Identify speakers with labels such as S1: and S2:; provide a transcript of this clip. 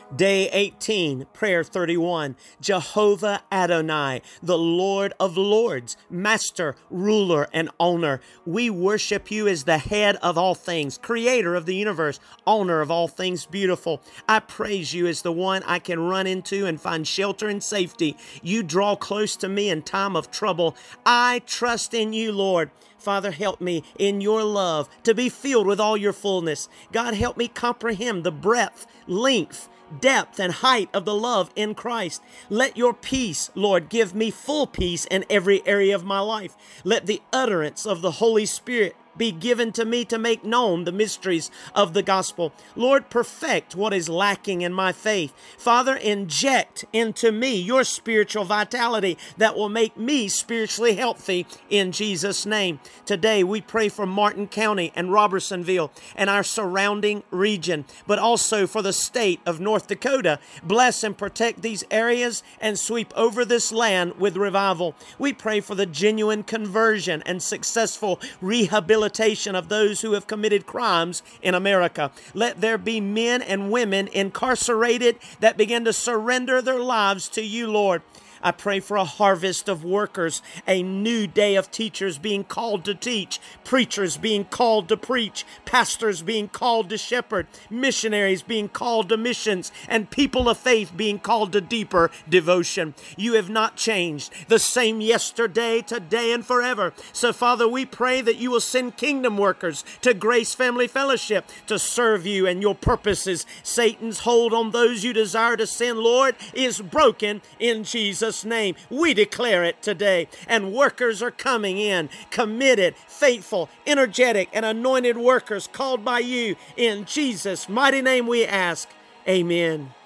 S1: Day 18, prayer 31, Jehovah Adonai, the Lord of Lords, Master, Ruler, and Owner. We worship you as the head of all things, creator of the universe, owner of all things beautiful. I praise you as the one I can run into and find shelter and safety. You draw close to me in time of trouble. I trust in you, Lord. Father, help me in your love to be filled with all your fullness. God, help me comprehend the breadth, length, depth and height of the love in Christ. Let your peace, Lord, give me full peace in every area of my life. Let the utterance of the Holy Spirit be given to me to make known the mysteries of the gospel. Lord, perfect what is lacking in my faith. Father, inject into me your spiritual vitality that will make me spiritually healthy in Jesus' name. Today, we pray for Martin County and Robertsonville and our surrounding region, but also for the state of North Dakota. Bless and protect these areas and sweep over this land with revival. We pray for the genuine conversion and successful rehabilitation of those who have committed crimes in America. Let there be men and women incarcerated that begin to surrender their lives to you, Lord. I pray for a harvest of workers, a new day of teachers being called to teach, preachers being called to preach, pastors being called to shepherd, missionaries being called to missions, and people of faith being called to deeper devotion. You have not changed, the same yesterday, today, and forever. So, Father, we pray that you will send kingdom workers to Grace Family Fellowship to serve you and your purposes. Satan's hold on those you desire to send, Lord, is broken in Jesus' name. We declare it today. And workers are coming in, committed, faithful, energetic, and anointed workers called by you. In Jesus' mighty name we ask. Amen.